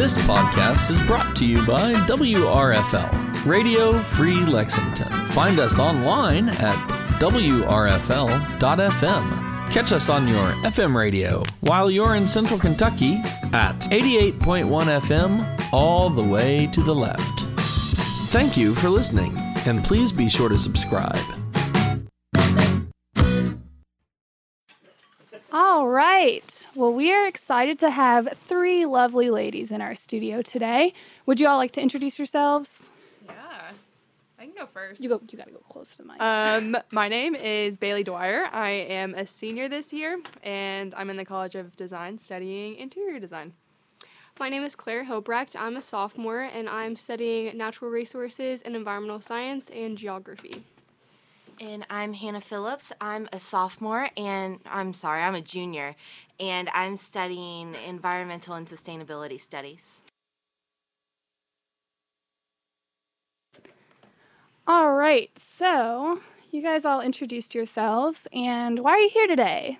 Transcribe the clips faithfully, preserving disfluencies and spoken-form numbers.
This podcast is brought to you by W R F L, Radio Free Lexington. Find us online at W R F L dot F M. Catch us on your F M radio while you're in Central Kentucky at eighty-eight point one F M, all the way to the left. Thank you for listening, and please be sure to subscribe. All right. Well, we are excited to have three lovely ladies in our studio today. Would you all like to introduce yourselves? Yeah, I can go first. You go. You got to go close to the mic. Um, my name is Bailey Dwyer. I am a senior this year, and I'm in the College of Design studying interior design. My name is Claire Hobrecht. I'm a sophomore, and I'm studying natural resources and environmental science and geography. And I'm Hannah Phillips. I'm a sophomore, and I'm sorry, I'm a junior, and I'm studying environmental and sustainability studies. All right. So you guys all introduced yourselves, and why are you here today?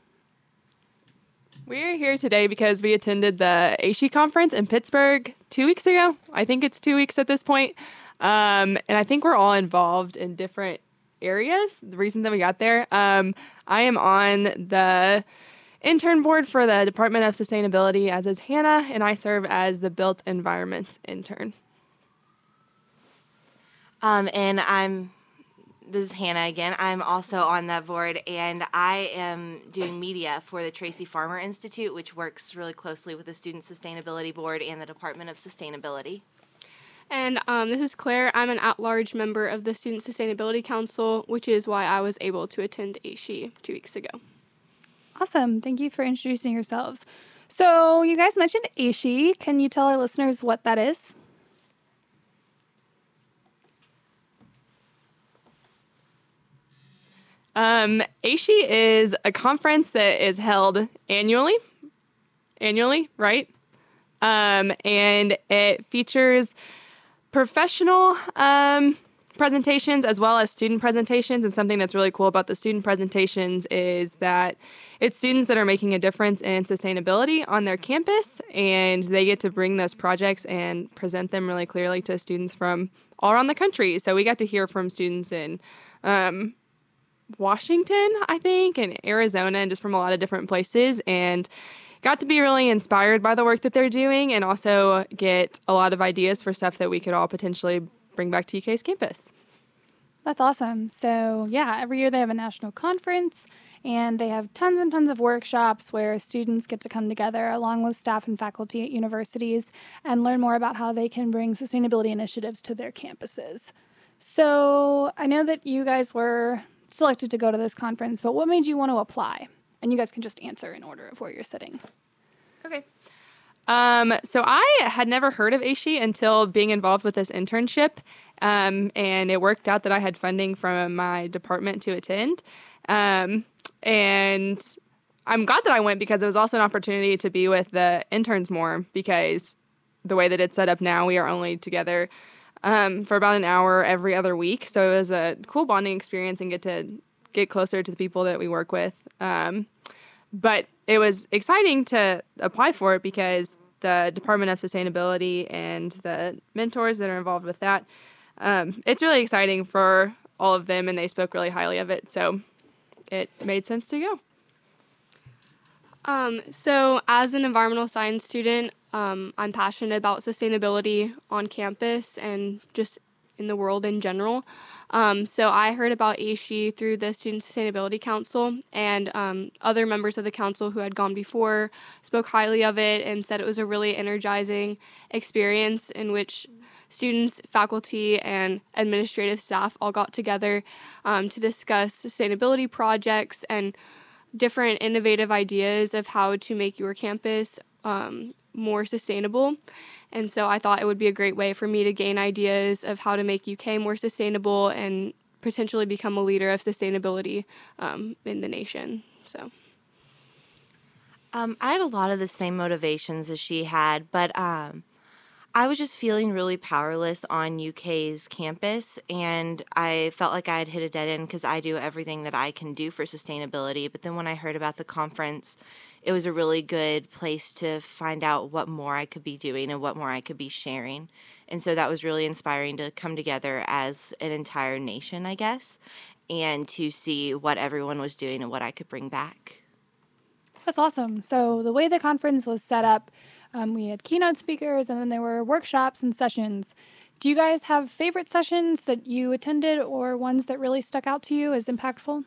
We're here today because we attended the A S H E conference in Pittsburgh two weeks ago. I think it's two weeks at this point. Um, and I think we're all involved in different areas, the reasons that we got there. Um, I am on the intern board for the Department of Sustainability, as is Hannah, and I serve as the Built Environments intern. Um, and I'm, this is Hannah again. I'm also on that board, and I am doing media for the Tracy Farmer Institute, which works really closely with the Student Sustainability Board and the Department of Sustainability. And um, this is Claire. I'm an at-large member of the Student Sustainability Council, which is why I was able to attend A S H E two weeks ago. Awesome. Thank you for introducing yourselves. So you guys mentioned A S H E. Can you tell our listeners what that is? Um, A S H E is a conference that is held annually, annually, right? Um, and it features professional um, presentations as well as student presentations. And something that's really cool about the student presentations is that it's students that are making a difference in sustainability on their campus, and they get to bring those projects and present them really clearly to students from all around the country. So we got to hear from students in um, Washington, I think, and Arizona, and just from a lot of different places, and got to be really inspired by the work that they're doing, and also get a lot of ideas for stuff that we could all potentially bring back to U K's campus. That's awesome. So yeah, every year they have a national conference, and they have tons and tons of workshops where students get to come together along with staff and faculty at universities and learn more about how they can bring sustainability initiatives to their campuses. So I know that you guys were selected to go to this conference, but what made you want to apply? And you guys can just answer in order of where you're sitting. Okay. Um, so I had never heard of A S H E until being involved with this internship, um, and it worked out that I had funding from my department to attend. Um, and I'm glad that I went because it was also an opportunity to be with the interns more, because the way that it's set up now, we are only together um, for about an hour every other week. So it was a cool bonding experience and get to get closer to the people that we work with. Um, but it was exciting to apply for it because the Department of Sustainability and the mentors that are involved with that, um, it's really exciting for all of them, and they spoke really highly of it. So it made sense to go. Um, so as an environmental science student, um, I'm passionate about sustainability on campus and just in the world in general. Um, so I heard about A S H E through the Student Sustainability Council, and um, other members of the council who had gone before spoke highly of it and said it was a really energizing experience in which students, faculty, and administrative staff all got together um, to discuss sustainability projects and different innovative ideas of how to make your campus um, more sustainable. And so I thought it would be a great way for me to gain ideas of how to make U K more sustainable and potentially become a leader of sustainability um, in the nation. So, Um, I had a lot of the same motivations as she had, but um, I was just feeling really powerless on U K's campus, and I felt like I had hit a dead end because I do everything that I can do for sustainability. But then when I heard about the conference, it was a really good place to find out what more I could be doing and what more I could be sharing. And so that was really inspiring to come together as an entire nation, I guess, and to see what everyone was doing and what I could bring back. That's awesome. So the way the conference was set up, um, we had keynote speakers and then there were workshops and sessions. Do you guys have favorite sessions that you attended or ones that really stuck out to you as impactful?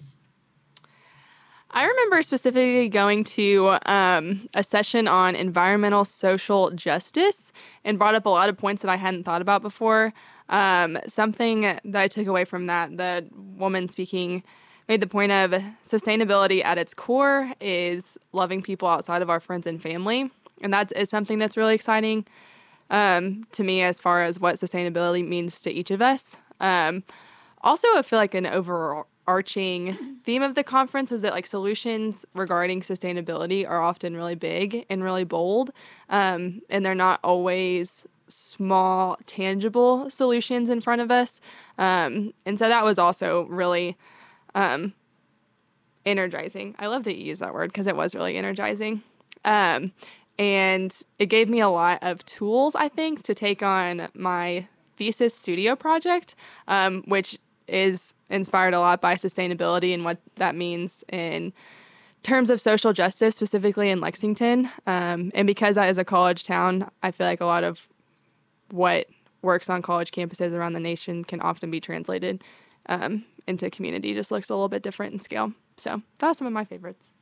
I remember specifically going to um, a session on environmental social justice and brought up a lot of points that I hadn't thought about before. Um, something that I took away from that, the woman speaking made the point of sustainability at its core is loving people outside of our friends and family. And that is something that's really exciting um, to me as far as what sustainability means to each of us. Um, also, I feel like an overarching theme of the conference was that like solutions regarding sustainability are often really big and really bold, um, and they're not always small, tangible solutions in front of us. Um, and so that was also really um, energizing. I love that you use that word because it was really energizing. Um, and it gave me a lot of tools, I think, to take on my thesis studio project, um, which is inspired a lot by sustainability and what that means in terms of social justice, specifically in Lexington. Um, and because that is a college town, I feel like a lot of what works on college campuses around the nation can often be translated um, into community. Just looks a little bit different in scale. So that's some of my favorites.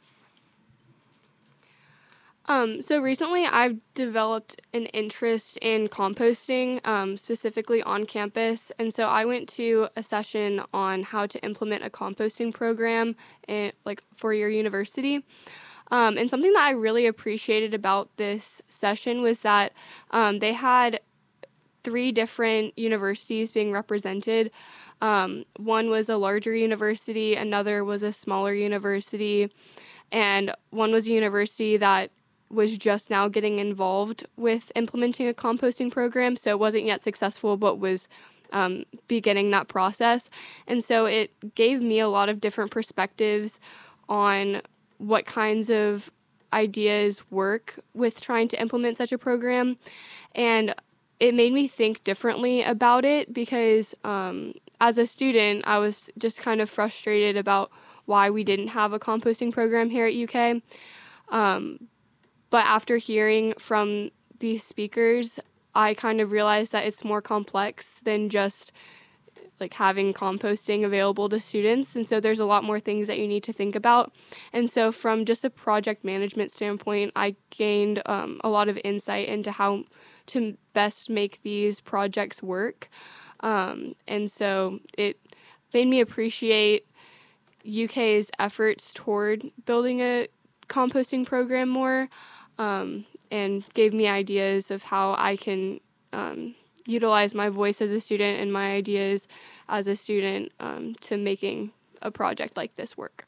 Um, so recently I've developed an interest in composting, um, specifically on campus. And so I went to a session on how to implement a composting program in, like for your university. Um, and something that I really appreciated about this session was that um, they had three different universities being represented. Um, one was a larger university, another was a smaller university, and one was a university that was just now getting involved with implementing a composting program, so it wasn't yet successful, but was um, beginning that process. And so it gave me a lot of different perspectives on what kinds of ideas work with trying to implement such a program. And it made me think differently about it because um, as a student, I was just kind of frustrated about why we didn't have a composting program here at U K. Um, But after hearing from these speakers, I kind of realized that it's more complex than just like having composting available to students. And so there's a lot more things that you need to think about. And so from just a project management standpoint, I gained um, a lot of insight into how to best make these projects work. Um, and so it made me appreciate U K's efforts toward building a composting program more. Um, and gave me ideas of how I can um, utilize my voice as a student and my ideas as a student um, to making a project like this work.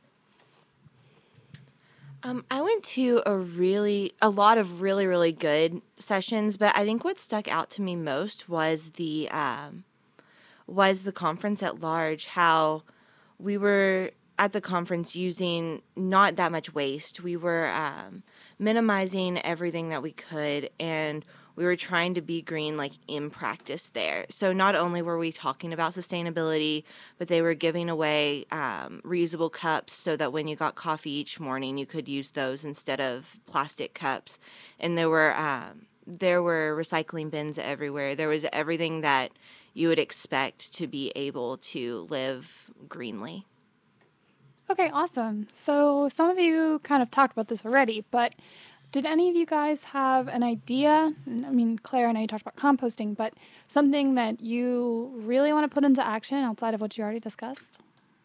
Um, I went to a really, a lot of really, really good sessions, but I think what stuck out to me most was the, um, was the conference at large, how we were at the conference using not that much waste. We were um, minimizing everything that we could, and we were trying to be green, like, in practice there. So not only were we talking about sustainability, but they were giving away um, reusable cups so that when you got coffee each morning, you could use those instead of plastic cups. And there were um, there were recycling bins everywhere. There was everything that you would expect to be able to live greenly. Okay, awesome. So some of you kind of talked about this already, but did any of you guys have an idea? I mean, Claire, I know you talked about composting, but something that you really want to put into action outside of what you already discussed?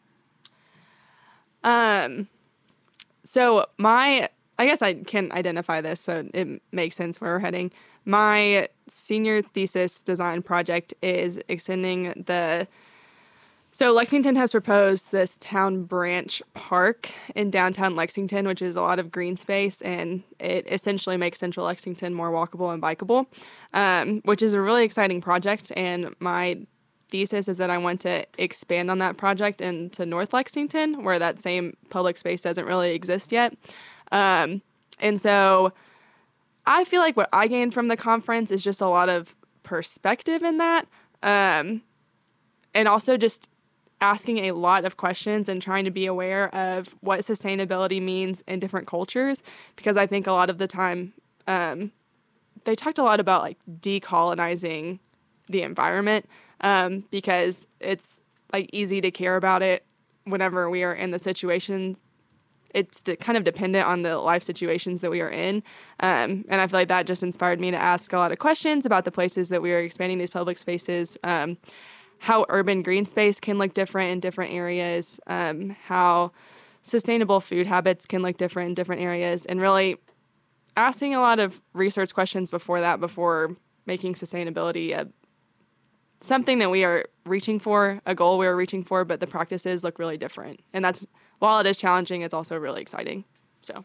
Um, so my, I guess I can identify this, so it makes sense where we're heading. My senior thesis design project is extending the So Lexington has proposed this town branch park in downtown Lexington, which is a lot of green space, and it essentially makes central Lexington more walkable and bikeable, um, which is a really exciting project. And my thesis is that I want to expand on that project into North Lexington, where that same public space doesn't really exist yet. Um, and so I feel like what I gained from the conference is just a lot of perspective in that, um, and also just asking a lot of questions and trying to be aware of what sustainability means in different cultures, because I think a lot of the time um, they talked a lot about like decolonizing the environment, um, because it's like easy to care about it whenever we are in the situation. It's de- kind of dependent on the life situations that we are in. Um, and I feel like that just inspired me to ask a lot of questions about the places that we are expanding these public spaces, um, how urban green space can look different in different areas, um, how sustainable food habits can look different in different areas, and really asking a lot of research questions before that, before making sustainability a, something that we are reaching for, a goal we are reaching for, but the practices look really different. And that's, while it is challenging, it's also really exciting. So,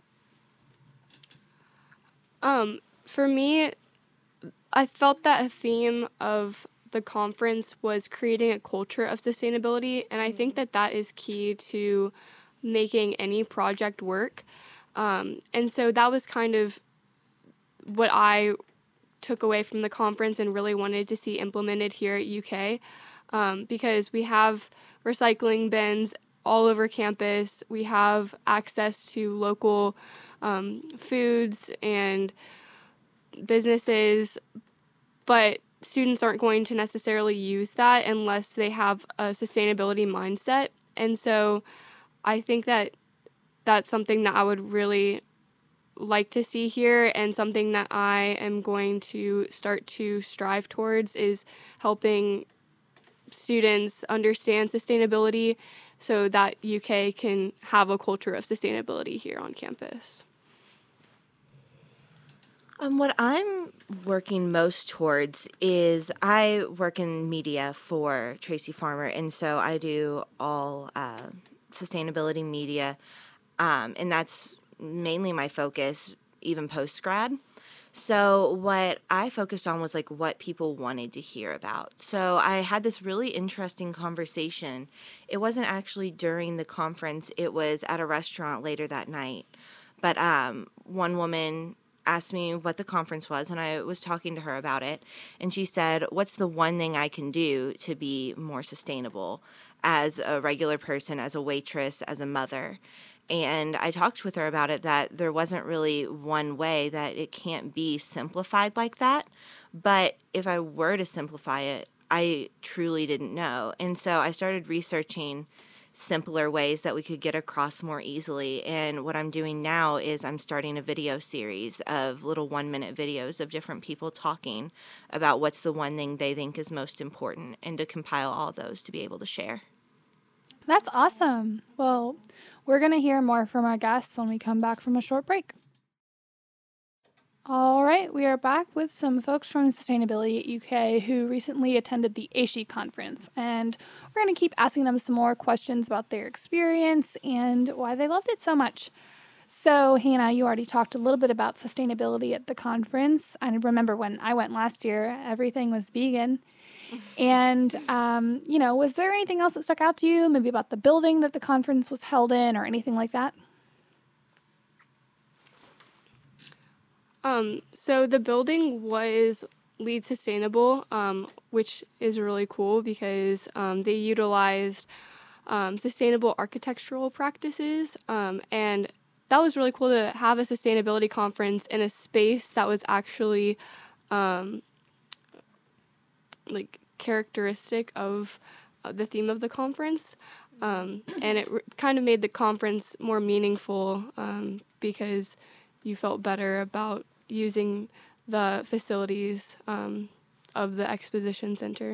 Um, for me, I felt that a theme of the conference was creating a culture of sustainability, and I think that that is key to making any project work. Um, and so that was kind of what I took away from the conference and really wanted to see implemented here at U K, um, because we have recycling bins all over campus. We have access to local um, foods and businesses, but students aren't going to necessarily use that unless they have a sustainability mindset. And so I think that that's something that I would really like to see here, and something that I am going to start to strive towards is helping students understand sustainability so that U K can have a culture of sustainability here on campus. Um, what I'm working most towards is I work in media for Tracy Farmer, and so I do all uh, sustainability media, um, and that's mainly my focus, even post-grad. So what I focused on was like what people wanted to hear about. So I had this really interesting conversation. It wasn't actually during the conference, it was at a restaurant later that night. But um, one woman asked me what the conference was, and I was talking to her about it. And she said, what's the one thing I can do to be more sustainable as a regular person, as a waitress, as a mother? And I talked with her about it, that there wasn't really one way, that it can't be simplified like that. But if I were to simplify it, I truly didn't know. And so I started researching simpler ways that we could get across more easily. And what I'm doing now is I'm starting a video series of little one minute videos of different people talking about what's the one thing they think is most important, and to compile all those to be able to share. That's awesome. Well, we're going to hear more from our guests when we come back from a short break. All right, we are back with some folks from Sustainability at U K who recently attended the A S H E conference, and we're going to keep asking them some more questions about their experience and why they loved it so much. So, Hannah, you already talked a little bit about sustainability at the conference. I remember when I went last year, everything was vegan. And, um, you know, was there anything else that stuck out to you, maybe about the building that the conference was held in or anything like that? Um, so the building was LEED Sustainable, um, which is really cool because um, they utilized um, sustainable architectural practices, um, and that was really cool to have a sustainability conference in a space that was actually um, like characteristic of uh, the theme of the conference, um, and it re- kind of made the conference more meaningful um, because you felt better about using the facilities um, of the exposition center.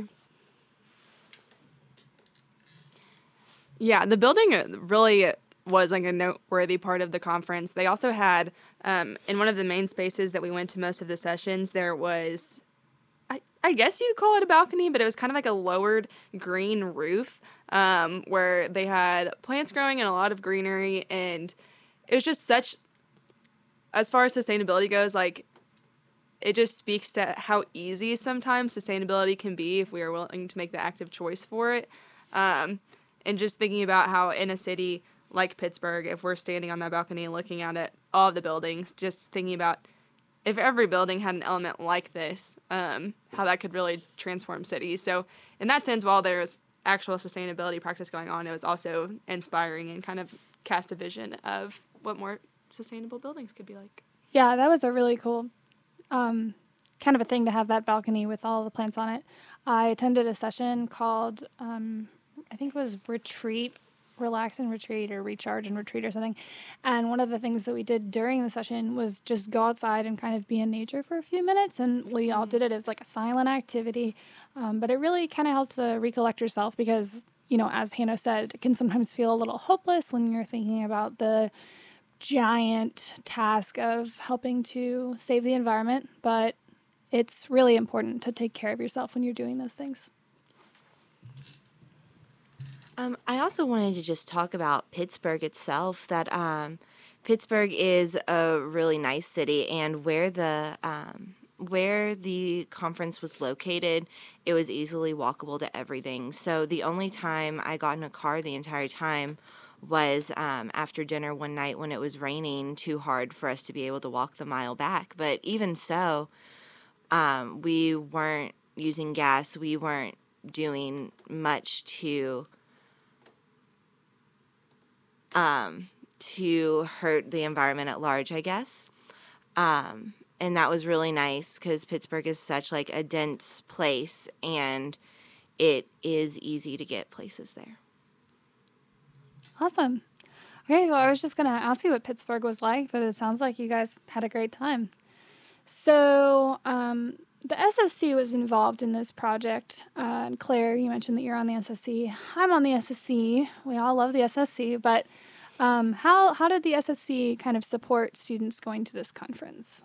Yeah, the building really was like a noteworthy part of the conference. They also had, um, in one of the main spaces that we went to most of the sessions, there was, I, I guess you'd call it a balcony, but it was kind of like a lowered green roof um, where they had plants growing and a lot of greenery. And it was just such, as far as sustainability goes, like it just speaks to how easy sometimes sustainability can be if we are willing to make the active choice for it. Um, and just thinking about how in a city like Pittsburgh, if we're standing on that balcony and looking out at all of the buildings, just thinking about if every building had an element like this, um, how that could really transform cities. So in that sense, while there's actual sustainability practice going on, it was also inspiring and kind of cast a vision of what more sustainable buildings could be like. Yeah, that was a really cool um, kind of a thing to have that balcony with all the plants on it. I attended a session called, um, I think it was Retreat, Relax and Retreat, or Recharge and Retreat or something. And one of the things that we did during the session was just go outside and kind of be in nature for a few minutes. And we all did it as like a silent activity. Um, but it really kind of helped to recollect yourself because, you know, as Hannah said, it can sometimes feel a little hopeless when you're thinking about the giant task of helping to save the environment, but it's really important to take care of yourself when you're doing those things. Um, I also wanted to just talk about Pittsburgh itself, that um, Pittsburgh is a really nice city, and where the um, where the conference was located, it was easily walkable to everything. So the only time I got in a car the entire time was um, after dinner one night when it was raining too hard for us to be able to walk the mile back. But even so, um, we weren't using gas. We weren't doing much to um, to hurt the environment at large, I guess. Um, and that was really nice because Pittsburgh is such like a dense place, and it is easy to get places there. Awesome. Okay, so I was just going to ask you what Pittsburgh was like, but it sounds like you guys had a great time. So um, the S S C was involved in this project. Uh, and Claire, you mentioned that you're on the S S C. I'm on the S S C. We all love the S S C, but um, how, how did the S S C kind of support students going to this conference?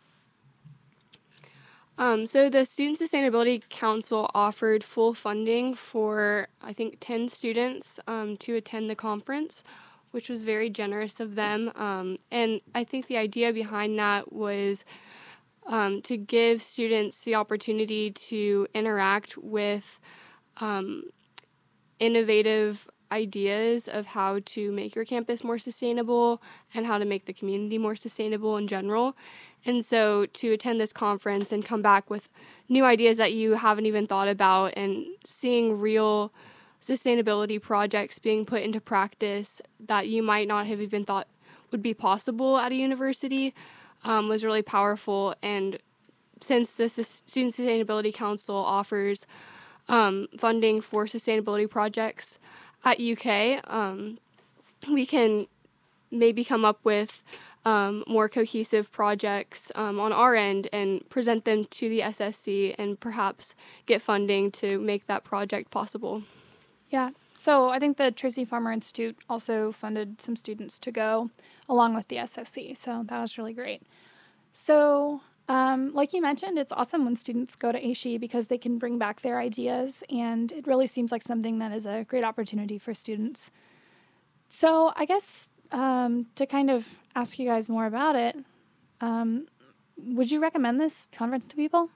Um, so the Student Sustainability Council offered full funding for, I think, ten students um, to attend the conference, which was very generous of them. Um, and I think the idea behind that was um, to give students the opportunity to interact with um, innovative ideas of how to make your campus more sustainable and how to make the community more sustainable in general. And so to attend this conference and come back with new ideas that you haven't even thought about and seeing real sustainability projects being put into practice that you might not have even thought would be possible at a university um, was really powerful. And since the Student Sustainability Council offers um, funding for sustainability projects at U K, um, we can maybe come up with um, more cohesive projects um, on our end and present them to the S S C and perhaps get funding to make that project possible. Yeah, so I think the Tracy Farmer Institute also funded some students to go along with the S S C, so that was really great. So um, like you mentioned, it's awesome when students go to A S H E because they can bring back their ideas, and it really seems like something that is a great opportunity for students. So I guess um, to kind of ask you guys more about it, um, would you recommend this conference to people?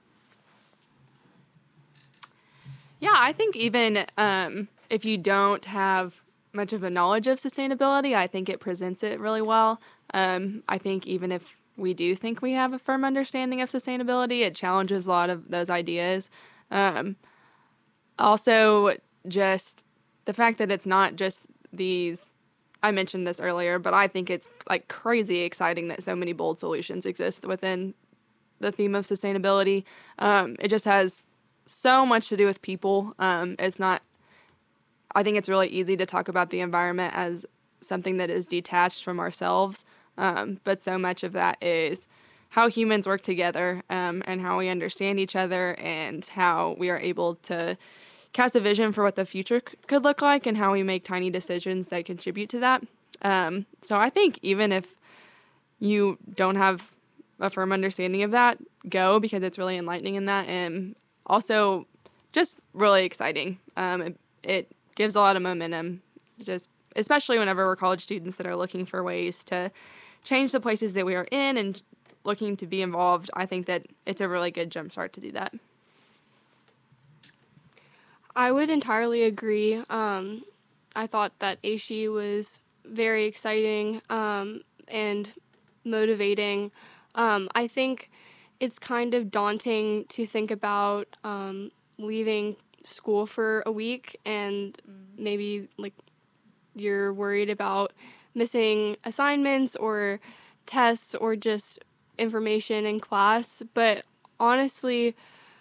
Yeah, I think even um, if you don't have much of a knowledge of sustainability, I think it presents it really well. Um, I think even if we do think we have a firm understanding of sustainability, it challenges a lot of those ideas. Um, also, just the fact that it's not just these, I mentioned this earlier, but I think it's like crazy exciting that so many bold solutions exist within the theme of sustainability. Um, it just has so much to do with people. Um, it's not, I think it's really easy to talk about the environment as something that is detached from ourselves. Um, but so much of that is how humans work together um, and how we understand each other and how we are able to cast a vision for what the future c- could look like and how we make tiny decisions that contribute to that. Um, so I think even if you don't have a firm understanding of that, go, because it's really enlightening in that, and also just really exciting. Um, it, it gives a lot of momentum, just especially whenever we're college students that are looking for ways to change the places that we are in and looking to be involved, I think that it's a really good jumpstart to do that. I would entirely agree. Um, I thought that A S H E was very exciting um, and motivating. Um, I think it's kind of daunting to think about um, leaving school for a week and maybe like you're worried about missing assignments or tests or just information in class. But honestly,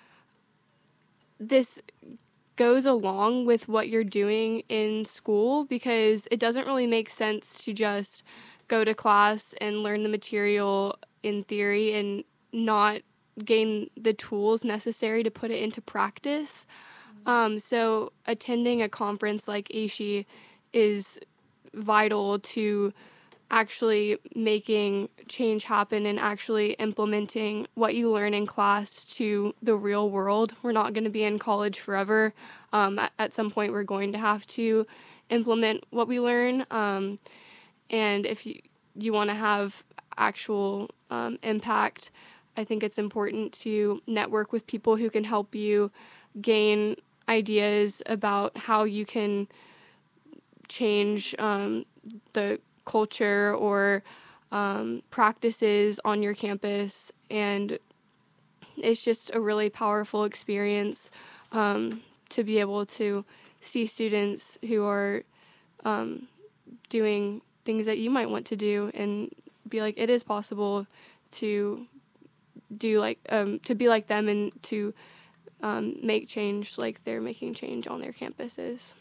this goes along with what you're doing in school because it doesn't really make sense to just go to class and learn the material in theory and not gain the tools necessary to put it into practice. Um, so attending a conference like A S H E is vital to actually making change happen and actually implementing what you learn in class to the real world. We're not going to be in college forever. Um, at, at some point, we're going to have to implement what we learn. Um, and if you, you want to have actual um, impact, I think it's important to network with people who can help you gain ideas about how you can change um, the culture or um, practices on your campus, and it's just a really powerful experience um, to be able to see students who are um, doing things that you might want to do and be like, it is possible to do like um, to be like them and to um, make change like they're making change on their campuses.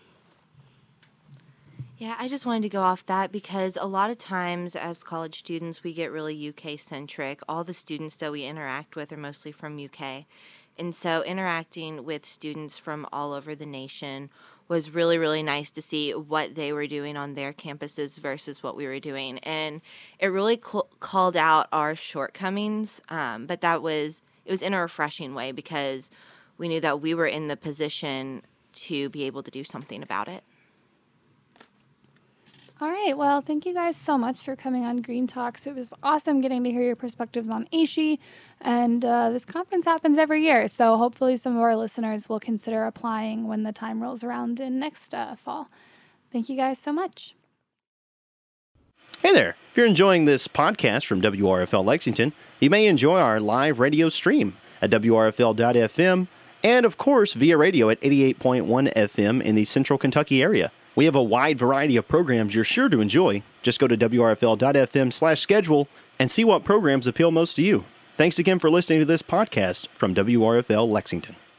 Yeah, I just wanted to go off that because a lot of times as college students, we get really U K-centric. All the students that we interact with are mostly from U K. And so interacting with students from all over the nation was really, really nice to see what they were doing on their campuses versus what we were doing. And it really ca- called out our shortcomings, um, but that was, it was in a refreshing way because we knew that we were in the position to be able to do something about it. All right. Well, thank you guys so much for coming on Green Talks. It was awesome getting to hear your perspectives on A S H E. And uh, this conference happens every year. So hopefully some of our listeners will consider applying when the time rolls around in next uh, fall. Thank you guys so much. Hey there. If you're enjoying this podcast from W R F L Lexington, you may enjoy our live radio stream at W R F L dot F M and, of course, via radio at eighty-eight point one F M in the Central Kentucky area. We have a wide variety of programs you're sure to enjoy. Just go to W R F L dot F M slash schedule and see what programs appeal most to you. Thanks again for listening to this podcast from W R F L Lexington.